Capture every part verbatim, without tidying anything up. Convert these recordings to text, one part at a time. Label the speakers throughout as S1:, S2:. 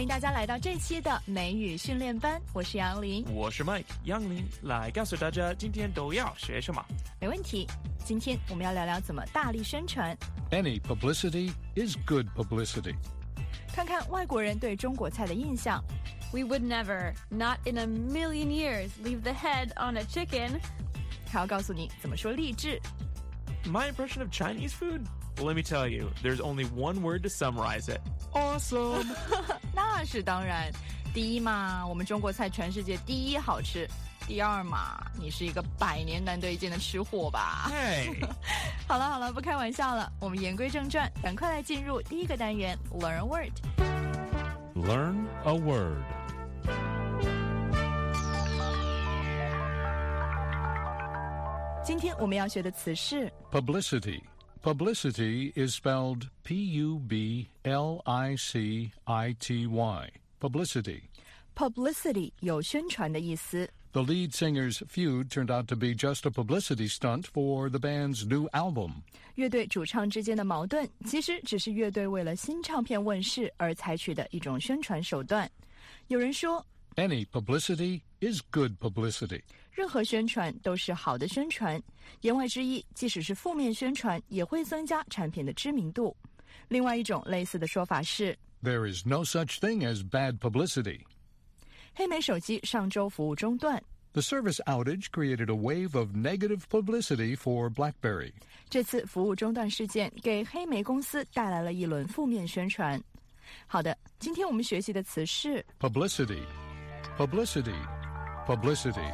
S1: 迎大家来到这期的美语训练班，我是杨林，
S2: 我是 Mike， 杨林来告诉大家今天都要学什么。
S1: 没问题，今天我们要聊聊怎么大力宣传。
S3: Any publicity is good publicity.
S1: 看看外国人对中国菜的印象。
S4: We would never, not in a million years, leave the head on a chicken.
S1: 还要告诉你怎么说励志。
S2: My impression of Chinese food? Well, let me tell you, there's only one word to summarize it. Awesome!
S1: 那是当然，第一嘛，我们中国菜全世界第一好吃。第二嘛，你是一个百年难得一见的吃货吧。
S2: Hey!
S1: 好了好了，不开玩笑了，我们言归正传，赶快来进入第一个单元 Learn a Word.
S3: Learn a word.
S1: 今天我们要学的词是
S3: Publicity. Publicity is spelled P U B L I C I T Y. Publicity.
S1: Publicity 有宣传的意思。
S3: The lead singer's feud turned out to be just a publicity stunt for the band's new album.
S1: 乐队主唱之间的矛盾其实只是乐队为了新唱片问世而采取的一种宣传手段。有人说
S3: Any publicity is good publicity.
S1: 任何宣传都是好的宣传，言外之意，即使是负面宣传也会增加产品的知名度。另外一种类似的说法是
S3: There is no such thing as bad publicity.
S1: 黑莓手机上周服务中断，
S3: The service outage created a wave of negative publicity for BlackBerry.
S1: 这次服务中断事件给黑莓公司带来了一轮负面宣传。好的，今天我们学习的词是
S3: Publicity. Publicity. Publicity.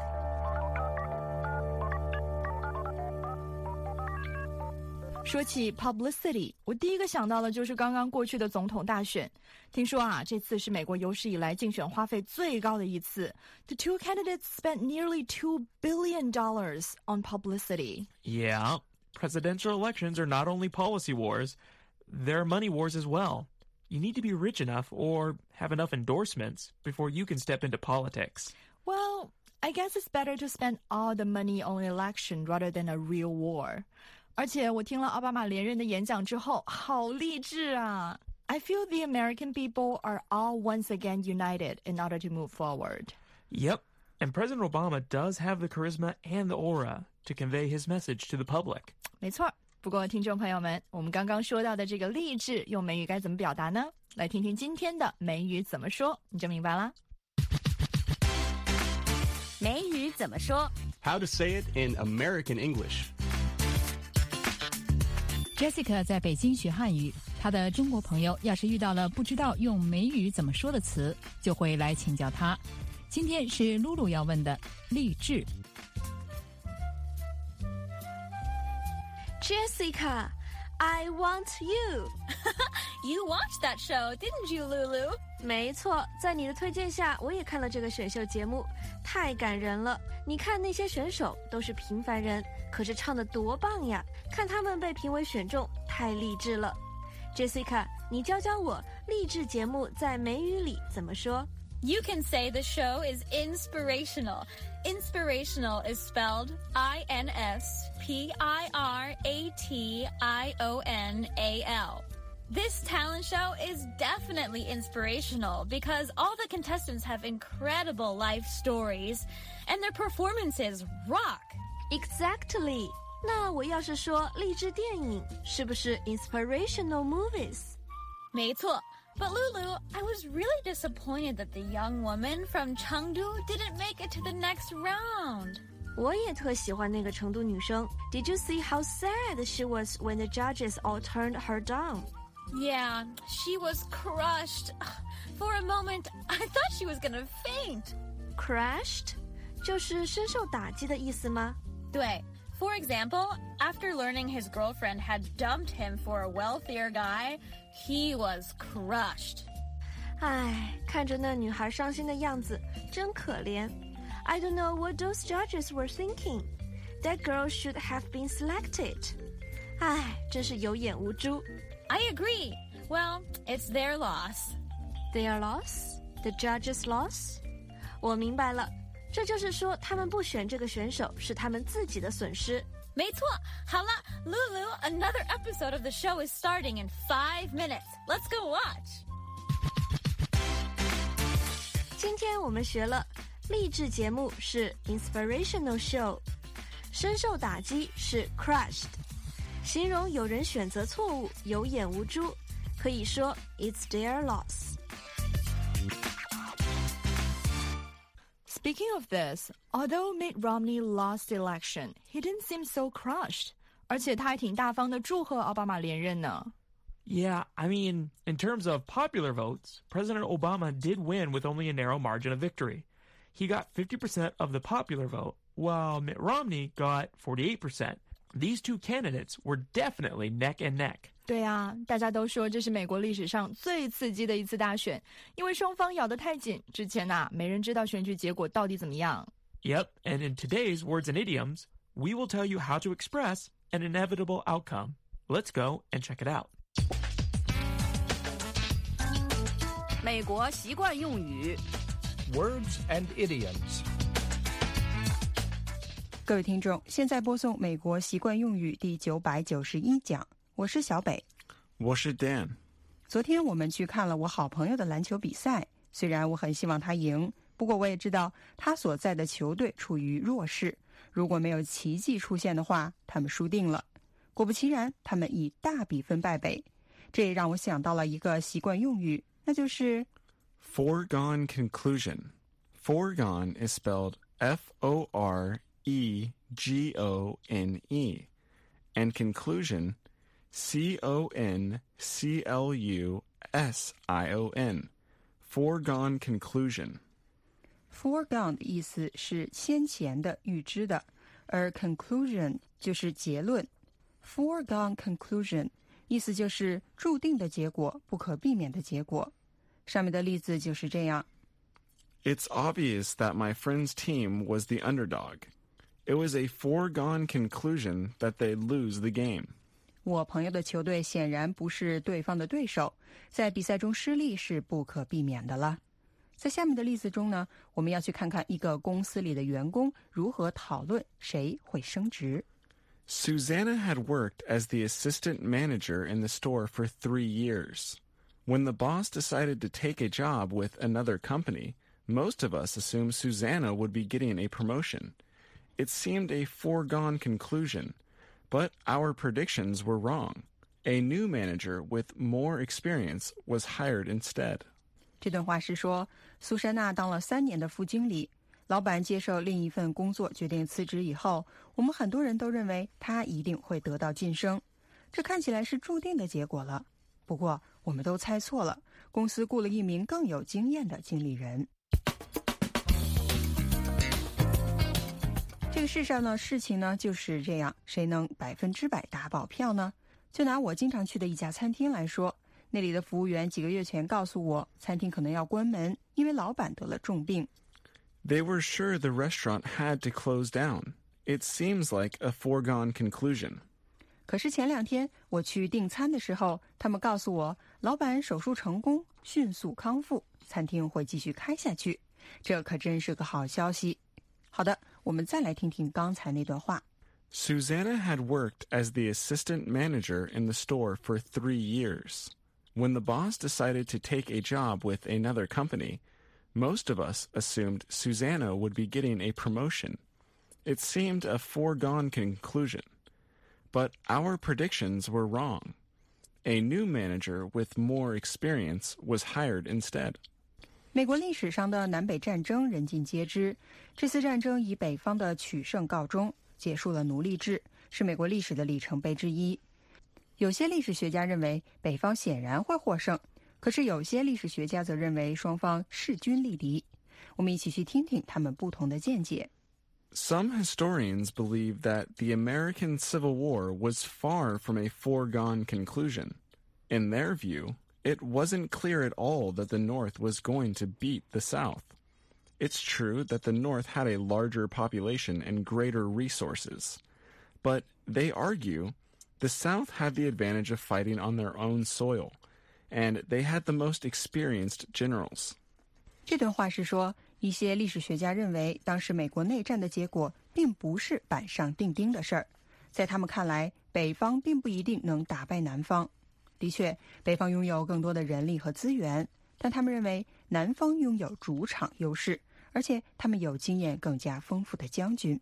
S1: 说起 publicity， 我第一个想到的就是刚刚过去的总统大选。听说啊，这次是美国有史以来竞选花费最高的一次。The two candidates spent nearly two billion dollars on publicity.
S2: Yeah, presidential elections are not only policy wars, they're money wars as well. You need to be rich enough or have enough endorsements before you can step into politics.
S1: Well, I guess it's better to spend all the money on an election rather than a real war. 而且我听了奥巴马连任的演讲之后，好励志啊！ I feel the American people are all once again united in order to move forward.
S2: Yep, and President Obama does have the charisma and the aura to convey his message to the public.
S1: 没错，不过听众朋友们，我们刚刚说到的这个励志用美语该怎么表达呢？来听听今天的美语怎么说，你就明白啦。
S4: 美语怎么说？
S5: How to say it in American English.Jessica
S6: 在北京学汉语，她的中国朋友要是遇到了不知道用美语怎么说的词，就会来请教她。今天是露露要问的励志。
S4: Jessica, I want you. You watched that show, didn't you, Lulu? 没错，在你的推荐下，我也看了这个选秀节目，太感人了。你看那些选手都是平凡人，可是唱得多棒呀！看他们被评为选中，太励志了。Jessica, 你教教我励志节目在美语里怎么说？
S7: You can say the show is inspirational. Inspirational is spelled I N S P I R A T I O N A L. This talent show is definitely inspirational because all the contestants have incredible life stories and their performances rock.
S4: Exactly. 那我要是说励志电影，是不是 inspirational movies?
S7: 没错。But Lulu, I was really disappointed that the young woman from Chengdu didn't make it to the next round.
S4: 我也特喜欢那个成都女生。Did you see how sad she was when the judges all turned her down?
S7: Yeah, she was crushed. For a moment, I thought she was gonna faint.
S4: Crushed? 就是深受打击的意思吗？
S7: 对。For example, after learning his girlfriend had dumped him for a wealthier guy, he was crushed.
S4: 唉，看着那女孩伤心的样子，真可怜。I don't know what those judges were thinking. That girl should have been selected. 唉，真是有眼无珠。
S7: I agree. Well, it's their loss.
S4: Their loss? The judges' loss? 我明白了。这就是说他们不选这个选手是他们自己的损失。
S7: 没错，好了 Lulu, another episode of the show is starting in five minutes. Let's go watch.
S4: 今天我们学了励志节目是 inspirational show， 深受打击是 crushed， 形容有人选择错误有眼无珠，可以说 it's their loss。
S1: Speaking of this, although Mitt Romney lost the election, he didn't seem so crushed. 而且他还挺大方的祝贺奥巴马连任呢。
S2: Yeah, I mean, in terms of popular votes, President Obama did win with only a narrow margin of victory. He got fifty percent of the popular vote, while Mitt Romney got forty-eight percent. These two candidates were definitely neck and neck.
S1: 对啊，大家都说这是美国历史上最刺激的一次大选，因为双方咬得太紧，之前呐、啊，没人知道选举结果到底怎么样。
S2: Yep, and in today's Words and Idioms, we will tell you how to express an inevitable outcome. Let's go and check it out.
S8: 美国习惯用语
S3: Words and idioms.
S9: 各位听众，现在播送美国习惯用语第九百九十一讲，我是小北，
S5: 我是 Dan。
S9: 昨天我们去看了我好朋友的篮球比赛，虽然我很希望他赢，不过我也知道他所在的球队处于弱势，如果没有奇迹出现的话，他们输定了。果不其然，他们以大比分败北，这也让我想到了一个习惯用语，那就是
S5: foregone conclusion. Foregone is spelled F O R E G O N E, and conclusion C O N C L U S I O N. Foregone conclusion.
S9: Foregone 的意思是先前的、预知的，而 conclusion 就是结论。Foregone conclusion 意思就是注定的结果，不可避免的结果。上面的例子就是这样。
S5: It's obvious that my friend's team was the underdog. It was a foregone conclusion that they'd lose the game.
S9: 我朋友的球队显然不是对方的对手，在比赛中失利是不可避免的了。在下面的例子中呢，我们要去看看一个公司里的员工如何讨论谁会升职。
S5: Susanna had worked as the assistant manager in the store for three years. When the boss decided to take a job with another company, most of us assumed Susanna would be getting a promotion. It seemed a foregone conclusion, but our predictions were wrong. A new manager with more experience was hired instead.
S9: 这段话是说，苏珊娜当了三年的副经理，老板接受另一份工作决定辞职以后，我们很多人都认为她一定会得到晋升，这看起来是注定的结果了。不过我们都猜错了，公司雇了一名更有经验的经理人。这个世上呢，事情呢就是这样，谁能百分之百打保票呢？就拿我经常去的一家餐厅来说，那里的服务员几个月前告诉我，餐厅可能要关门，因为老板得了重病。
S5: They were sure the restaurant had to close down. It seems like a foregone conclusion.
S9: 可是前两天我去订餐的时候，他们告诉我，老板手术成功，迅速康复，餐厅会继续开下去，这可真是个好消息。好的，我们再来听听刚才那段话。
S5: Susanna had worked as the assistant manager in the store for three years. When the boss decided to take a job with another company, most of us assumed Susanna would be getting a promotion. It seemed a foregone conclusion, but our predictions were wrong. A new manager with more experience was hired instead.
S9: 美国历史上的南北战争人尽皆知，这次战争以北方的取胜告终，结束了奴隶制，是美国历史的里程碑之一。有些历史学家认为北方显然会获胜，可是有些历史学家则认为双方势均力敌。我们一起去听听他们不同的见解。
S5: Some historians believe that the American Civil War was far from a foregone conclusion. In their view, it wasn't clear at all that the North was going to beat the South. It's true that the North had a larger population and greater resources, but they argue the South had the advantage of fighting on their own soil, and they had the most experienced generals.
S9: 这段话是说，一些历史学家认为，当时美国内战的结果并不是板上钉钉的事儿，在他们看来，北方并不一定能打败南方。的确，北方拥有更多的人力和资源，但他们认为南方拥有主场优势，而且他们有经验更加丰富的将军。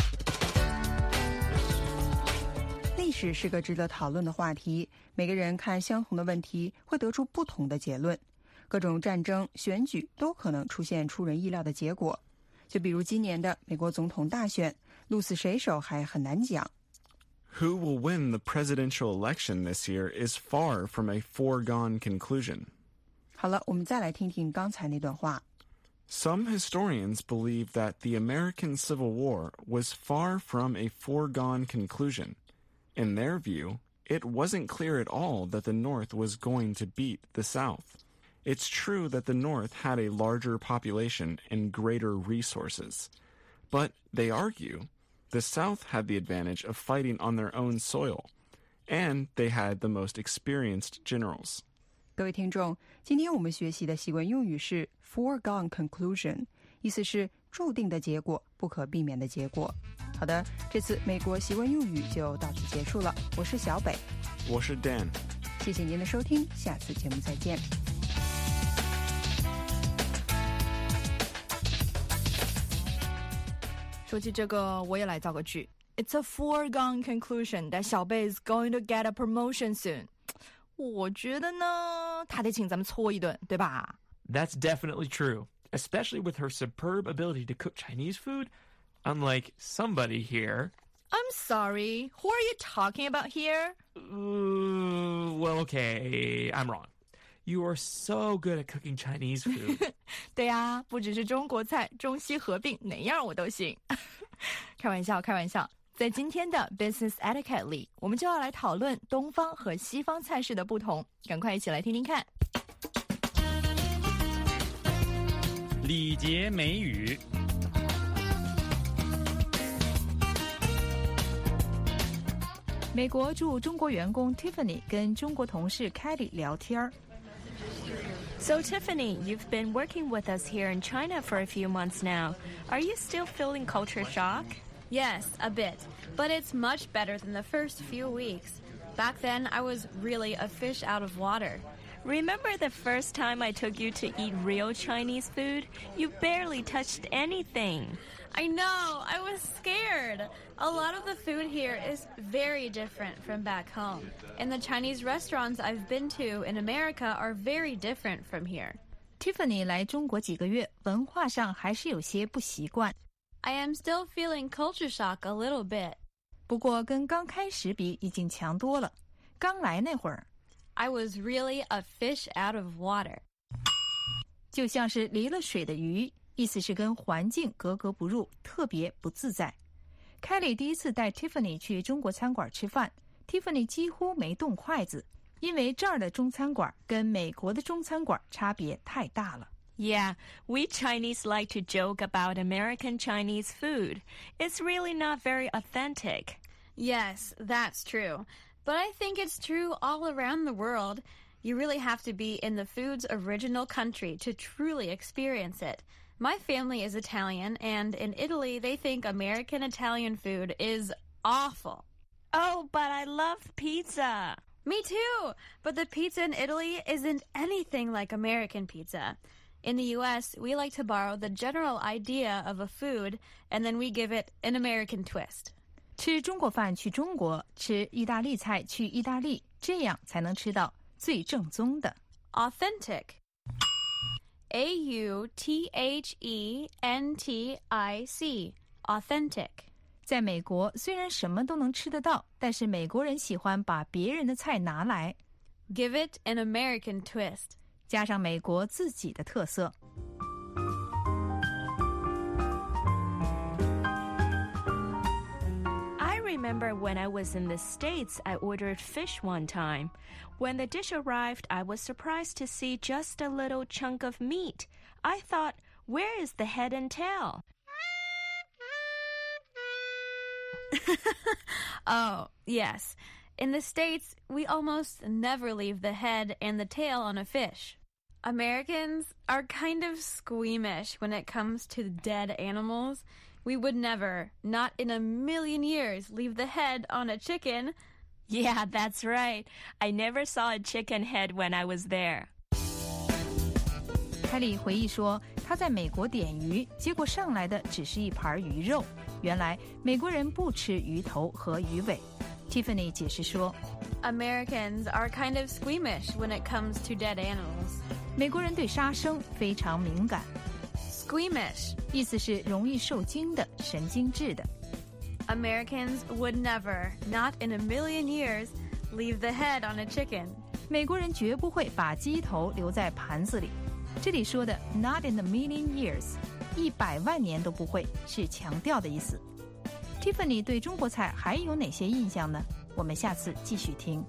S9: 历史是个值得讨论的话题，每个人看相同的问题会得出不同的结论。各种战争、选举都可能出现出人意料的结果。就比如今年的美国总统大选，鹿死谁手还很难讲。
S5: Who will win the presidential election this year is far from a foregone conclusion.
S9: 好了，我们再来听听刚才那段话。
S5: Some historians believe that the American Civil War was far from a foregone conclusion. In their view, it wasn't clear at all that the North was going to beat the South. It's true that the North had a larger population and greater resources. But, they argue, the South had the advantage of fighting on their own soil, and they had the most experienced generals.
S9: 各位听众，今天我们学习的习惯用语是 foregone conclusion， 意思是注定的结果，不可避免的结果。好的，这次美国习惯用语就到此结束了。我是小北，
S5: 我是 Dan，
S9: 谢谢您的收听，下次节目再见。
S1: 说起这个，我也来造个句。It's a foregone conclusion that 小贝 is going to get a promotion soon. 我觉得呢，他得请咱们搓一顿，对吧？
S2: That's definitely true, especially with her superb ability to cook Chinese food, unlike somebody here.
S1: I'm sorry, who are you talking about here?
S2: Uh, well, okay, I'm wrong. You are so good at cooking Chinese food.
S1: 对呀，不只是中国菜，中西合并，哪样我都行。开玩笑，开玩笑。在今天的 Business Etiquette 里，我们就要来讨论东方和西方菜式的不同。赶快一起来听听看。
S10: 礼节美语。
S6: 美国驻中国员工 Tiffany 跟中国同事 Kelly 聊天。
S4: So, Tiffany, you've been working with us here in China for a few months now. Are you still feeling culture shock?
S7: Yes, a bit. But it's much better than the first few weeks. Back then, I was really a fish out of water.
S4: Remember the first time I took you to eat real Chinese food? You barely touched anything.
S7: I know, I was scared. A lot of the food here is very different from back home. And the Chinese restaurants I've been to in America are very different from here.
S6: Tiffany 来中国几个月，文化上还是有些不习惯。
S7: I am still feeling culture shock a little bit.
S6: 不过跟刚开始比已经强多了。刚来那会儿
S7: I was really a fish out of water.
S6: 就像是离了水的鱼，意思是跟环境格格不入，特别不自在。Kelly 第一次带 Tiffany 去中国餐馆吃饭， Tiffany 几乎没动筷子，因为这儿的中餐馆跟美国的中餐馆差别太大了。
S4: Yeah, we Chinese like to joke about American Chinese food. It's really not very authentic.
S7: Yes, that's true. But I think it's true all around the world. You really have to be in the food's original country to truly experience it. My family is Italian, and in Italy, they think American Italian food is awful.
S4: Oh, but I love pizza.
S7: Me too. But the pizza in Italy isn't anything like American pizza. In the U S, we like to borrow the general idea of a food, and then we give it an American twist.
S6: 吃中国饭去中国，吃意大利菜去意大利，这样才能吃到最正宗的。
S7: Authentic. A U T H E N T I C. Authentic.
S6: 在美国，虽然什么都能吃得到，但是美国人喜欢把别人的菜拿来
S7: Give it an American twist.
S6: 加上美国自己的特色。
S4: I remember when I was in the States, I ordered fish one time. When the dish arrived, I was surprised to see just a little chunk of meat. I thought, where is the head and tail?
S7: Oh, yes. In the States, we almost never leave the head and the tail on a fish. Americans are kind of squeamish when it comes to dead animals. We would never, not in a million years, leave the head on a chicken.
S4: Yeah, that's right. I never saw a chicken head when I was there.
S6: 凯里回忆说，他在美国点鱼，结果上来的只是一盘鱼肉。原来美国人不吃鱼头和鱼尾。Tiffany 解释说
S4: Americans are kind of squeamish when it comes to dead animals.
S6: 美国人对杀生非常敏感。
S4: Squeamish
S6: 意思是容易受惊的、神经质的。
S4: Americans would never, not in a million years, leave the head on a chicken.
S6: 美国人绝不会把鸡头留在盘子里。这里说的 not in a million years， 一百万年都不会，是强调的意思。Tiffany 对中国菜还有哪些印象呢？我们下次继续听。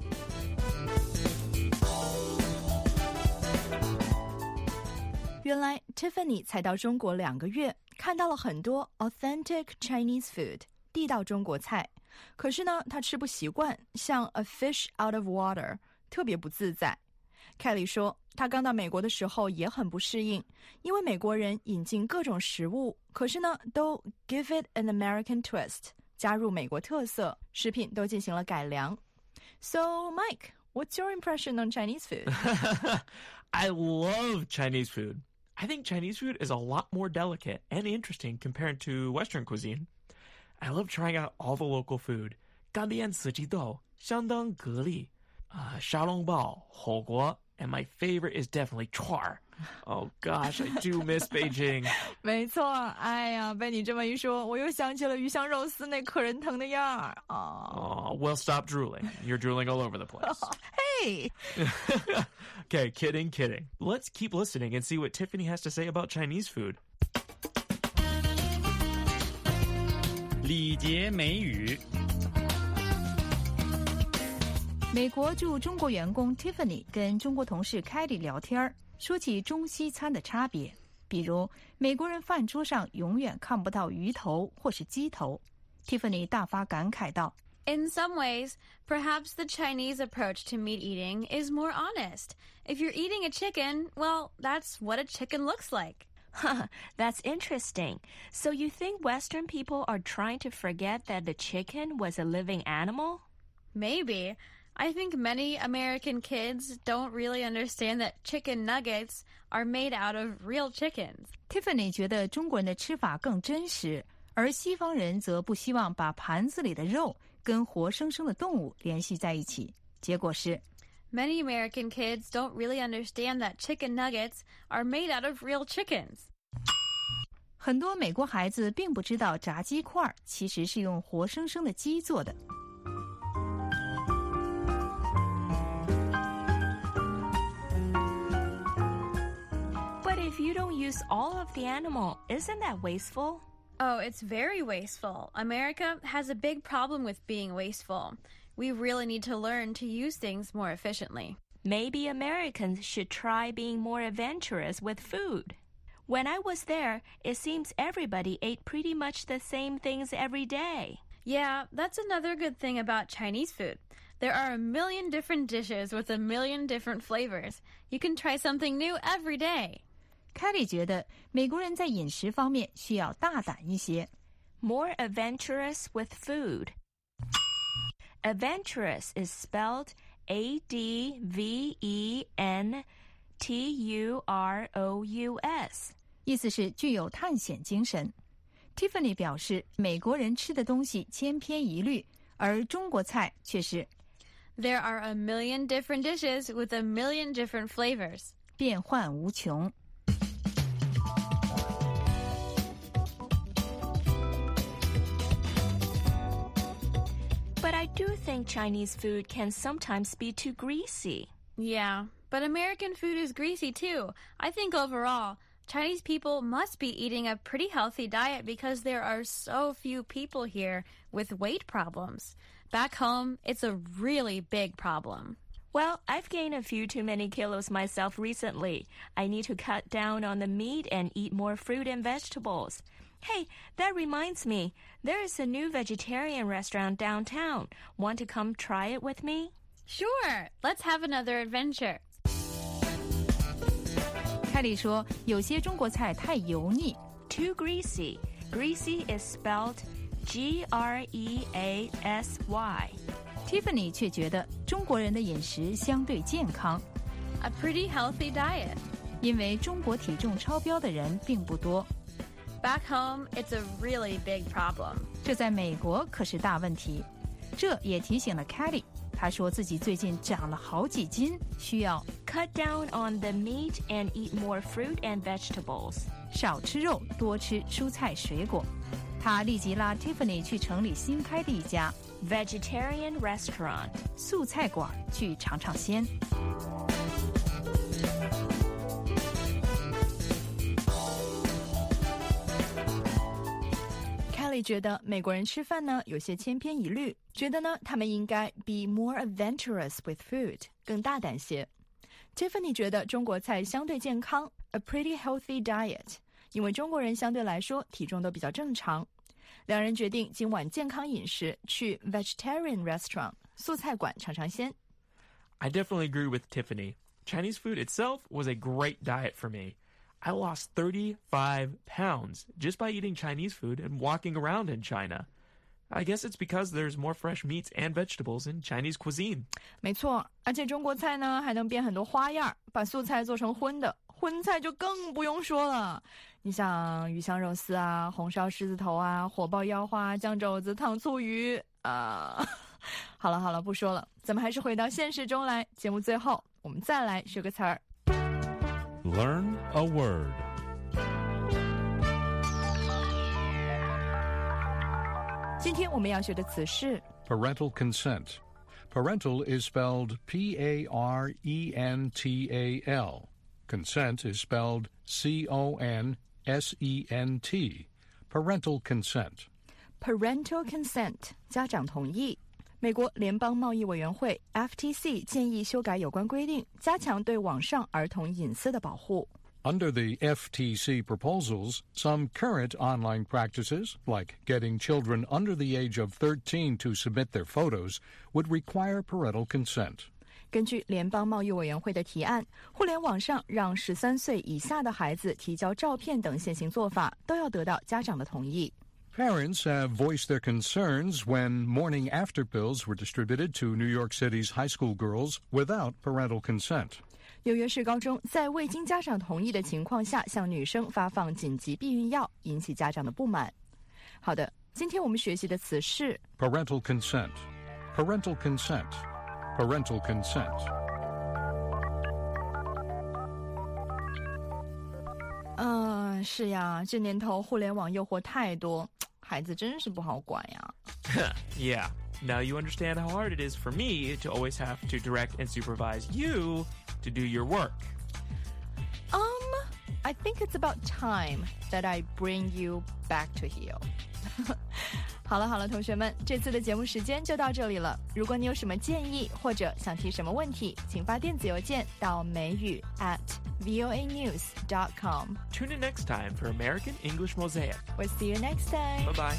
S1: 原来 Tiffany 才到中国两个月，看到了很多 authentic Chinese food， 地道中国菜。可是呢，她吃不习惯，像 a fish out of water， 特别不自在。凯莉说，她刚到美国的时候也很不适应，因为美国人引进各种食物，可是呢，都 give it an American twist， 加入美国特色，食品都进行了改良。So, Mike, what's your impression on Chinese food?
S2: I love Chinese food. I think Chinese food is a lot more delicate and interesting compared to Western cuisine. I love trying out all the local food. 干煸四季豆相当蛤蜊 uh, 沙龙包火锅 and my favorite is definitely 串儿 Oh gosh, I do miss Beijing.
S1: 没错，哎呀，被你这么一说，我又想起了鱼香肉丝那可人疼的样儿啊。
S2: Oh, well, stop drooling. You're drooling all over the place.
S1: Hey!
S2: Okay, kidding, kidding. Let's keep listening and see what Tiffany has to say about Chinese food.
S10: 礼节美语。
S6: 美国驻中国员工 Tiffany 跟中国同事 Kelly 聊天，说起中西餐的差别，比如美国人饭桌上永远看不到鱼头或是鸡头。Tiffany 大发感慨道
S4: In some ways, perhaps the Chinese approach to meat eating is more honest. If you're eating a chicken, well, that's what a chicken looks like.
S11: Huh, that's interesting. So you think Western people are trying to forget that the chicken was a living animal?
S4: Maybe. I think many American kids don't really understand that chicken nuggets are made out of real chickens.
S6: Tiffany 觉得中国人的吃法更真实，而西方人则不希望把盘子里的肉跟活生生的动物联系在一起。结果是
S4: Many American kids don't really understand that chicken nuggets are made out of real chickens.
S6: 很多美国孩子并不知道炸鸡块其实是用活生生的鸡做的。
S11: But if you don't use all of the animal, isn't that wasteful?
S4: Oh, it's very wasteful. America has a big problem with being wasteful. We really need to learn to use things more efficiently.
S11: Maybe Americans should try being more adventurous with food. When I was there, it seems everybody ate pretty much the same things every day.
S4: Yeah, that's another good thing about Chinese food. There are a million different dishes with a million different flavors. You can try something new every day.
S6: Kelly 觉得美国人在饮食方面需要大胆一些。
S11: More adventurous with food. Adventurous is spelled A D V E N T U R O U S.
S6: 意思是具有探险精神。Tiffany 表示，美国人吃的东西千篇一律，而中国菜却是
S4: There are a million different dishes with a million different flavors.
S6: 变幻无穷。
S11: But I do think Chinese food can sometimes be too greasy.
S4: Yeah, but American food is greasy too. I think overall, Chinese people must be eating a pretty healthy diet because there are so few people here with weight problems. Back home, it's a really big problem.
S11: Well, I've gained a few too many kilos myself recently. I need to cut down on the meat and eat more fruit and vegetables. Hey, that reminds me, there is a new vegetarian restaurant downtown. Want to come try it with me?
S4: Sure, let's have another adventure.
S6: 凯莉说，有些中国菜太油腻
S11: Too greasy. Greasy is spelled G R E A S Y.
S6: Tiffany 却觉得中国人的饮食相对健康。
S4: A pretty healthy diet.
S6: 因为中国体重超标的人并不多。
S4: Back home, it's a really big problem.
S6: 这在美国可是大问题。这也提醒了 Kelly， 她说自己最近长了好几斤，需要
S11: cut down on the meat and eat more fruit and vegetables.
S6: 少吃肉，多吃蔬菜水果。她立即拉 Tiffany 去城里新开的一家
S11: vegetarian restaurant
S6: 素菜馆去尝尝鲜。
S1: 觉得美国人吃饭呢有些千篇一律，觉得呢他们应该 be more adventurous with food， 更大胆些。Tiffany 觉得中国菜相对健康 a pretty healthy diet， 因为中国人相对来说体重都比较正常。两人决定今晚健康饮食，去 vegetarian restaurant 素菜馆尝尝鲜。
S2: I definitely agree with Tiffany. Chinese food itself was a great diet for me.I lost thirty-five pounds just by eating Chinese food and walking around in China. I guess it's because there's more fresh meats and vegetables in Chinese cuisine.
S1: 没错，而且中国菜呢还能变很多花样，把素菜做成荤的，荤菜就更不用说了。你像鱼香肉丝啊，红烧狮子头啊，火爆腰花，酱肘子，糖醋鱼啊。好了好了，不说了，咱们还是回到现实中来。节目最后，我们再来学个词儿。
S3: Learn a word.
S1: 今天我们要学的词是
S3: Parental consent. Parental is spelled P A R E N T A L. Consent is spelled C O N S E N T. Parental consent.
S1: Parental consent 家长同意。美国联邦贸易委员会 F T C 建议修改有关规定，加强对网上儿童隐私的保护。
S3: Under the F T C proposals, some current online practices, like getting children under the age of thirteen to submit their photos, would require parental consent.
S1: 根据联邦贸易委员会的提案，互联网上让十三岁以下的孩子提交照片等现行做法，都要得到家长的同意。
S3: Parents have voiced their concerns when morning after pills were distributed to New York City's high school girls without parental consent.
S1: 纽约市高中在未经家长同意的情况下向女生发放紧急避孕药，引起家长的不满。好的，今天我们学习的词是
S3: parental consent. Parental consent. Parental consent.
S1: 嗯、呃，是呀，这年头互联网诱惑太多，孩子真是不好管呀。
S2: Yeah. Now you understand how hard it is for me to always have to direct and supervise you to do your work.
S1: Um, I think it's about time that I bring you back to heel. 好了好了，同学们，这次的节目时间就到这里了。如果你有什么建议或者想提什么问题，请发电子邮件到美语 at voa news dot com.
S2: Tune in next time for American English Mosaic.
S1: We'll see you next time.
S2: Bye-bye.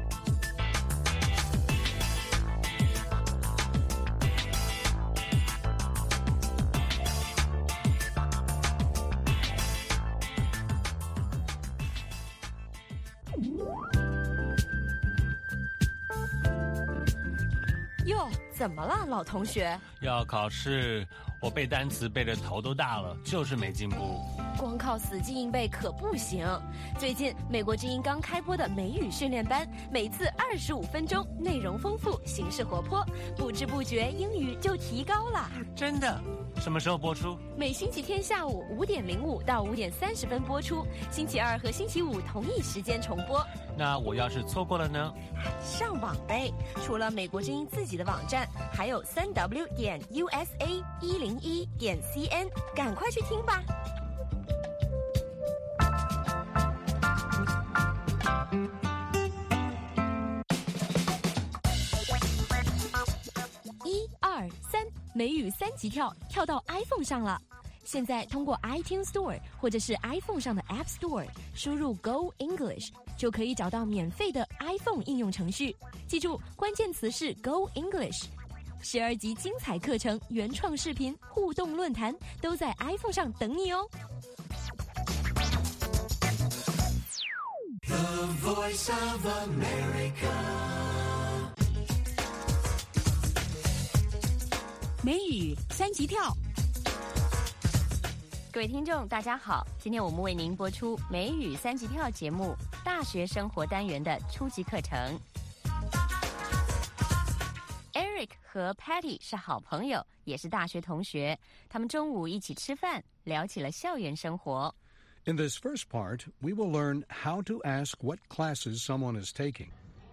S4: Yo, 怎么了，老同学？
S10: 要考试，我背单词背得头都大了，就是没进步。
S4: 光靠死记硬背可不行。最近美国之音刚开播的美语训练班，每次二十五分钟，内容丰富，形式活泼，不知不觉英语就提高了。
S10: 真的？什么时候播出？
S4: 每星期天下午五点零五到五点三十分播出，星期二和星期五同一时间重播。
S10: 那我要是错过了呢？
S4: 上网呗！除了美国之音自己的网站，还有三 w 点 u s a 一零一点 c n， 赶快去听吧。一二三，美语三级跳，跳到 iPhone 上了。现在通过 iTunes Store 或者是 iPhone 上的 App Store 输入 Go English， 就可以找到免费的 iPhone 应用程序。记住，关键词是 Go English。十二集精彩课程、原创视频、互动论坛都在 iPhone 上等你哦。
S12: The Voice of America。
S8: 美语三级跳。
S11: 各位听众，大家好！今天我们为您播出美语三级跳节目《大学生活单元》的初级课程。Eric 和 Patty 是好朋友，也是大学同学。他们中午一起吃饭，聊起了校园生活。
S3: In this first part, we will learn how to ask what classes someone is taking.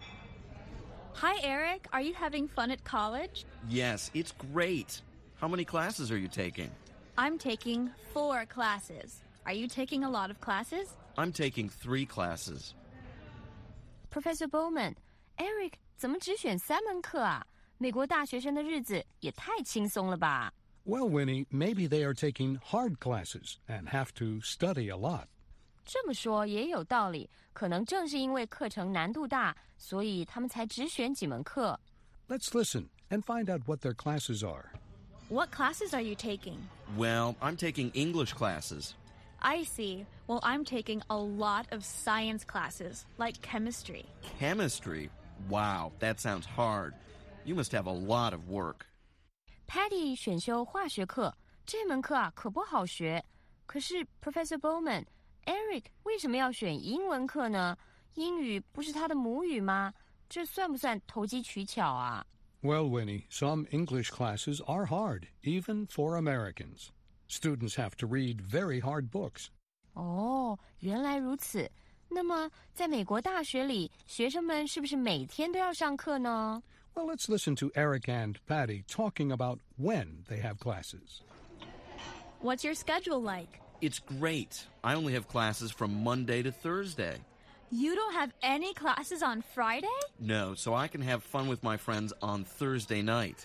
S4: Hi, Eric. Are you having fun at college?
S13: Yes, it's great. How many classes are you taking?
S4: I'm taking four classes. Are you taking a lot of classes?
S13: I'm taking three classes.
S11: Professor Bowman, Eric 怎么只选三门课啊？美国大学生的日子也太轻松了吧？
S3: Well, Winnie, maybe they are taking hard classes and have to study a lot.
S11: 这么说也有道理，可能正是因为课程难度大，所以他们才只选几门课。
S3: Let's listen and find out what their classes are.
S4: What classes are you taking?
S13: Well, I'm taking English classes.
S4: I see. Well, I'm taking a lot of science classes, like chemistry.
S13: Chemistry? Wow, that sounds hard. You must have a lot of work.
S11: Patty 选修化学课，这门课啊可不好学。可是 Professor Bowman, Eric 为什么要选英文课呢？英语不是他的母语吗？这算不算投机取巧啊？
S3: Well, Winnie, some English classes are hard, even for Americans. Students have to read very hard books.
S11: 哦，原来如此。那么，在美国大学里，学生们是不是每天都要上课呢？
S3: Well, let's listen to Eric and Patty talking about when they have classes.
S4: What's your schedule like?
S13: It's great. I only have classes from Monday to Thursday.
S4: You don't have any classes on Friday?
S13: No, so I can have fun with my friends on Thursday night.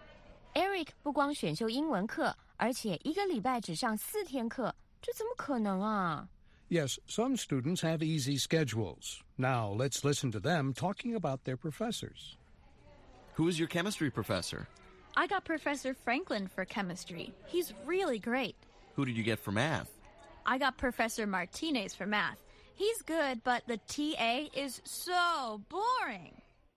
S11: Eric 不光选修英文课，而且一个礼拜只上四天课，这怎么可能啊？
S3: Yes, some students have easy schedules. Now, let's listen to them talking about their professors.
S13: Who is your chemistry professor?
S4: I got Professor Franklin for chemistry. He's really great.
S13: Who did you get for math?
S4: I got Professor Martinez for math. He's good, but the T A is so boring.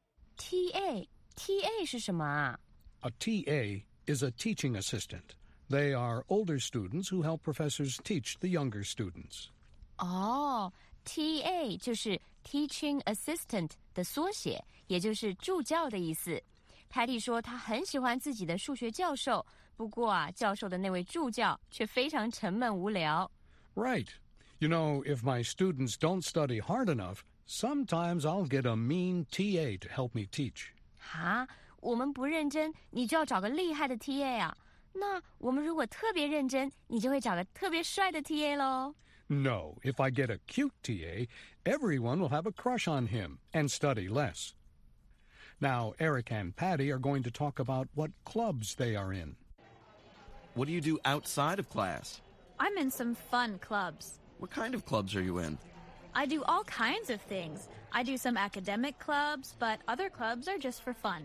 S11: T A, T A 是什么啊？
S3: A T A is a teaching assistant. They are older students who help professors teach the younger students.
S11: 哦 ，T A 就是 Teaching Assistant 的缩写，也就是助教的意思。Patty 说她很喜欢自己的数学教授，不过啊，教授的那位助教却非常沉闷无聊。
S3: Right. You know, if my students don't study hard enough, sometimes I'll get a mean T A to help me teach.
S11: 哈，我们不认真，你就要找个厉害的 T A 啊。那我们如果特别认真，你就会找个特别帅的 T A 咯。
S3: No, if I get a cute T A, everyone will have a crush on him and study less. Now, Eric and Patty are going to talk about what clubs they are in.
S13: What do you do outside of class?
S4: I'm in some fun clubs.
S13: What kind of clubs are you in?
S4: I do all kinds of things. I do some academic clubs, but other clubs are just for fun.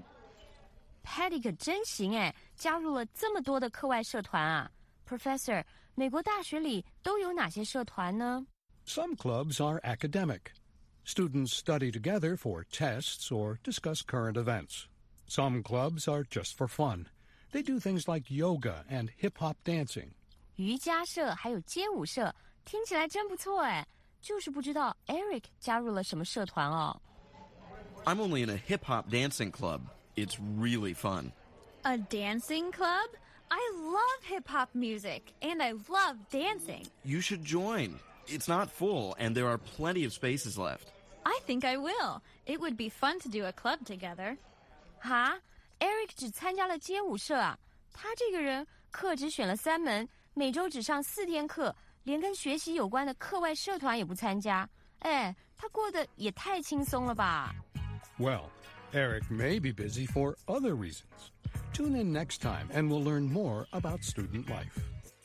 S11: Patty 可真行哎，加入了这么多的课外社团啊。Professor, 美国大学里都有哪些社团呢？
S3: Some clubs are academic. Students study together for tests or discuss current events. Some clubs are just for fun. They do things like yoga and hip-hop dancing.
S11: 瑜伽社还有街舞社，听起来真不错哎。就是不知道 Eric 加入了什么社团哦。
S13: I'm only in a hip-hop dancing club. It's really fun.
S4: A dancing club? I love hip-hop music, and I love dancing.
S13: You should join. It's not full, and there are plenty of spaces left.
S4: I think I will. It would be fun to do a club together.
S11: 哈 ，Eric 只参加了街舞社啊。他这个人课只选了三门，每周只上四天课，连跟学习有关的课外社团也不参加。哎，他过得也太轻松了吧。
S3: Well, Eric may be busy for other reasons. Tune in next time and we'll learn more about student life.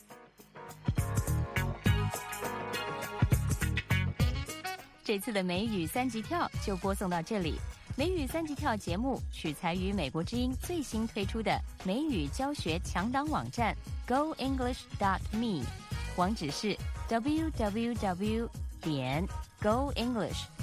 S11: 这次的美语三级跳就播送到这里。美语三级跳节目取材于美国之音最新推出的美语教学强档网站 go english dot me， 网址是 w w w 点 go english